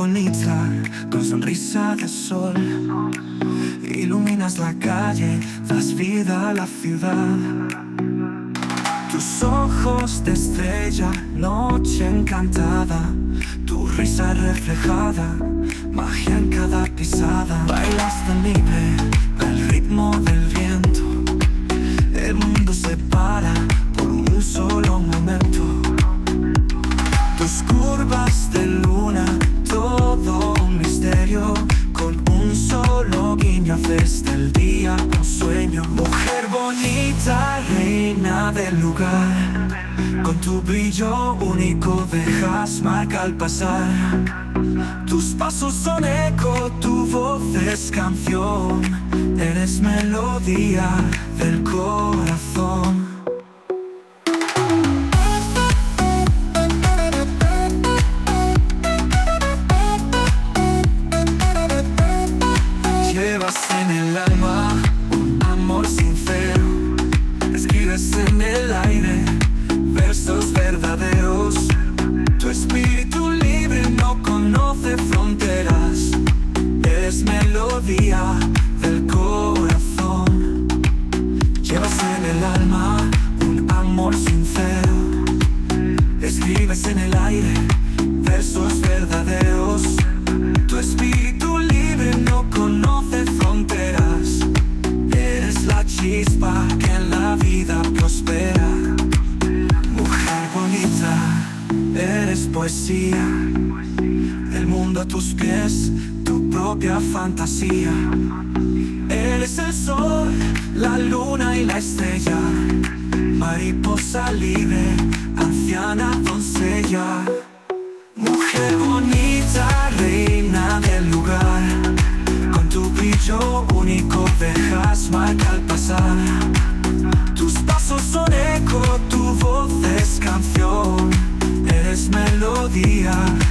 bonita, con sonrisa de sol. Iluminas la calle, das vida a la ciudad. Tus ojos de estrella, noche encantada. Tu risa reflejada, magia en cada pisada. Bailas tan libre, al ritmo del viento. El mundo se para por un solo momento. Tus curvas de luna, todo un misterio. Con un solo guiño haces del día un sueño. Mujer bonita, reina del lugar. Con tu brillo único dejas marca al pasar. Tus pasos son eco, tu voz es canción. Eres melodía del corazón. Llevas en el alma un amor sincero. Escribes en el aire versos verdaderos. Tu espíritu libre no conoce fronteras. Eres melodía del corazón. Llevas en el alma un amor sincero. Escribes en el aire versos verdaderos. Tu espíritu libre no conoce fronteras. Eres la chispa que en la vida prospera. Mujer bonita, eres poesía. El mundo a tus pies, tu propia fantasía. Eres el sol, la luna y la estrella. Mariposa libre, anciana doncella. Mujer bonita, reina del lugar. Con tu brillo único dejas marca al pasar. Tus pasos son eco, tu voz es canción. Eres melodía